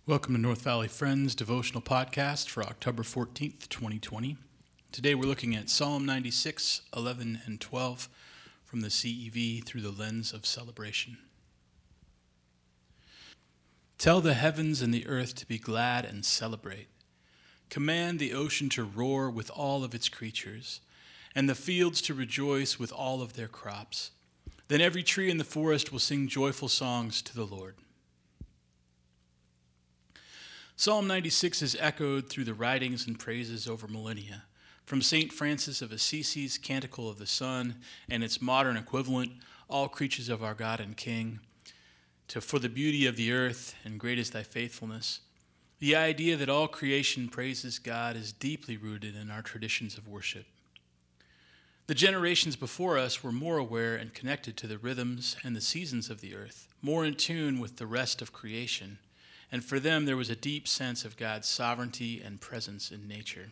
Welcome to North Valley Friends devotional podcast for October 14th, 2020. Today we're looking at Psalm 96, 11, and 12 from the CEV through the lens of celebration. Tell the heavens and the earth to be glad and celebrate. Command the ocean to roar with all of its creatures, and the fields to rejoice with all of their crops. Then every tree in the forest will sing joyful songs to the Lord. Psalm 96 is echoed through the writings and praises over millennia, from St. Francis of Assisi's Canticle of the Sun and its modern equivalent, All Creatures of Our God and King, to For the Beauty of the Earth and Great is Thy Faithfulness. The idea that all creation praises God is deeply rooted in our traditions of worship. The generations before us were more aware and connected to the rhythms and the seasons of the earth, more in tune with the rest of creation, and for them there was a deep sense of God's sovereignty and presence in nature.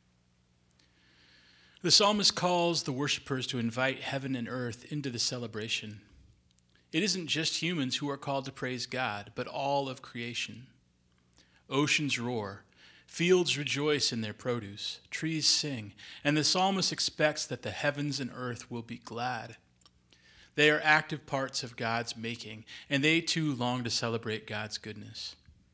The psalmist calls the worshipers to invite heaven and earth into the celebration. It isn't just humans who are called to praise God, but all of creation. Oceans roar, fields rejoice in their produce, trees sing, and the psalmist expects that the heavens and earth will be glad. They are active parts of God's making, and they too long to celebrate God's goodness.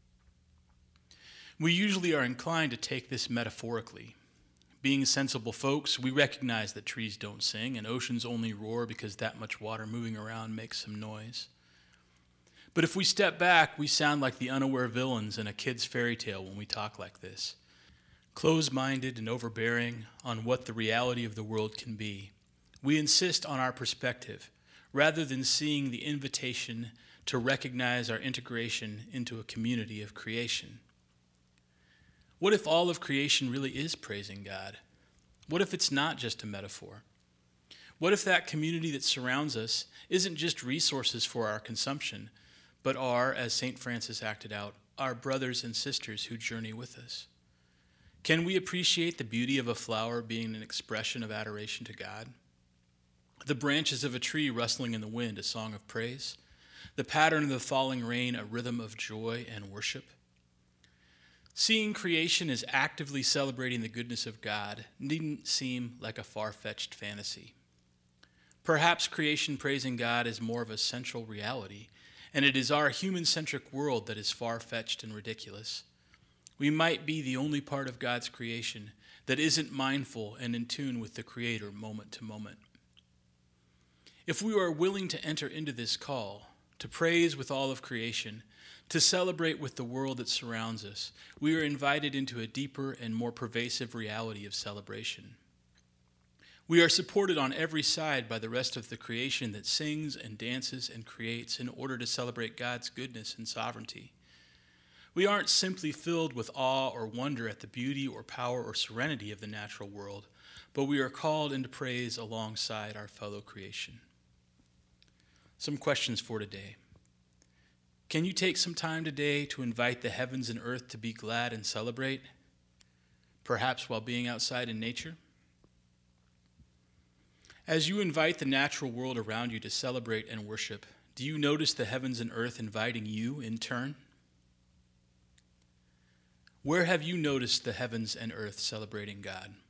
We usually are inclined to take this metaphorically. Being sensible folks, we recognize that trees don't sing and oceans only roar because that much water moving around makes some noise. But if we step back, we sound like the unaware villains in a kid's fairy tale when we talk like this, closed-minded and overbearing on what the reality of the world can be. We insist on our perspective, rather than seeing the invitation to recognize our integration into a community of creation. What if all of creation really is praising God? What if it's not just a metaphor? What if that community that surrounds us isn't just resources for our consumption, but are, as St. Francis acted out, our brothers and sisters who journey with us? Can we appreciate the beauty of a flower being an expression of adoration to God? The branches of a tree rustling in the wind, a song of praise? The pattern of the falling rain, a rhythm of joy and worship? Seeing creation as actively celebrating the goodness of God needn't seem like a far-fetched fantasy. Perhaps creation praising God is more of a central reality, and it is our human-centric world that is far-fetched and ridiculous. We might be the only part of God's creation that isn't mindful and in tune with the Creator moment to moment. If we are willing to enter into this call, to praise with all of creation, to celebrate with the world that surrounds us, we are invited into a deeper and more pervasive reality of celebration. We are supported on every side by the rest of the creation that sings and dances and creates in order to celebrate God's goodness and sovereignty. We aren't simply filled with awe or wonder at the beauty or power or serenity of the natural world, but we are called into praise alongside our fellow creation. Some questions for today. Can you take some time today to invite the heavens and earth to be glad and celebrate, perhaps while being outside in nature? As you invite the natural world around you to celebrate and worship, do you notice the heavens and earth inviting you in turn? Where have you noticed the heavens and earth celebrating God?